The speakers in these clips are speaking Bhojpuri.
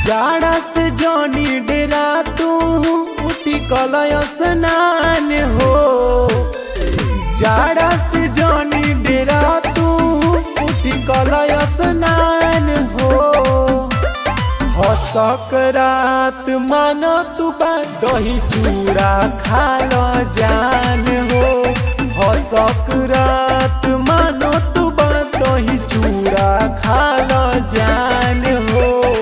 जाड़ा से जनी डेरा तू उठी कलय स्नान हो। जाड़ा से जनी डेरा तू उठी कलय स्नान हो। सकरात मानो तू दही चूड़ा खालो जान हो। सकरात मानो तू दही चूड़ा खालो जान हो।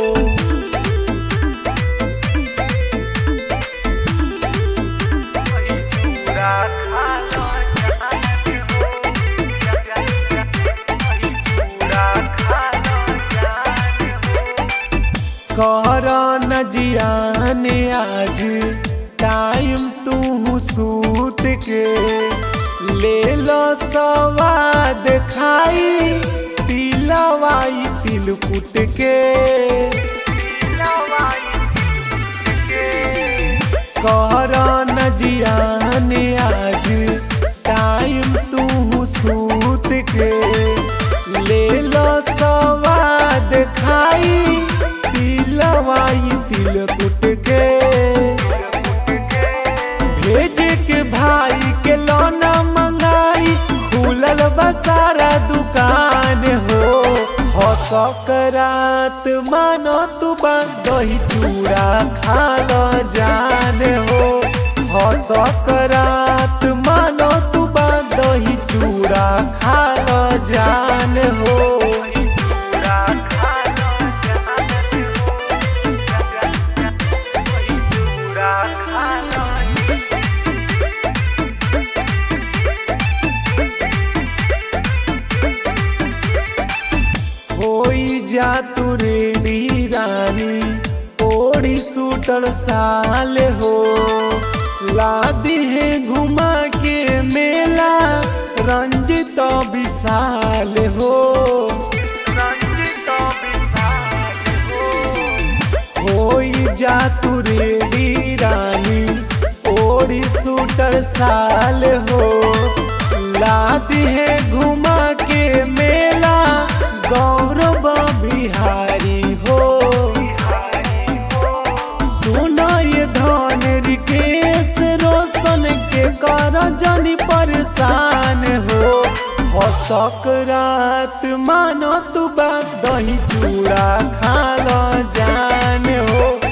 कर न जियान आज टाइम तू सूत के ले लो स्वाद खाई तिलवाई तिलकुट के। कर न जियान आज टाइम तू सूत के ले लो स्वाद खाई तिलवाई तिलकुट के। भेज के भाई के लौना मंगाई खुलल बसारा दुकान हो। सकरात मानो तू दही चूड़ा खालो जान हो। सकरात मानो तू दही चूड़ा खालो जान हो। जा तू रेडी रानी ओढ़ी सूटर साल हो। लादी है घुमा के मेला रंजित विशाल हो। जा तू रेडी रानी ओढ़ी सूटर साल हो। लादी है घुमा के मेला गौरव बिहारी हो। सुनो ये धन रिकेश रोशन के कर जनी परेशान हो। सकरात मानो तू दही चूड़ा खालो जान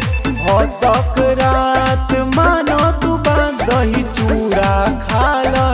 हो। सकरात मानो तू दही चूड़ा खालो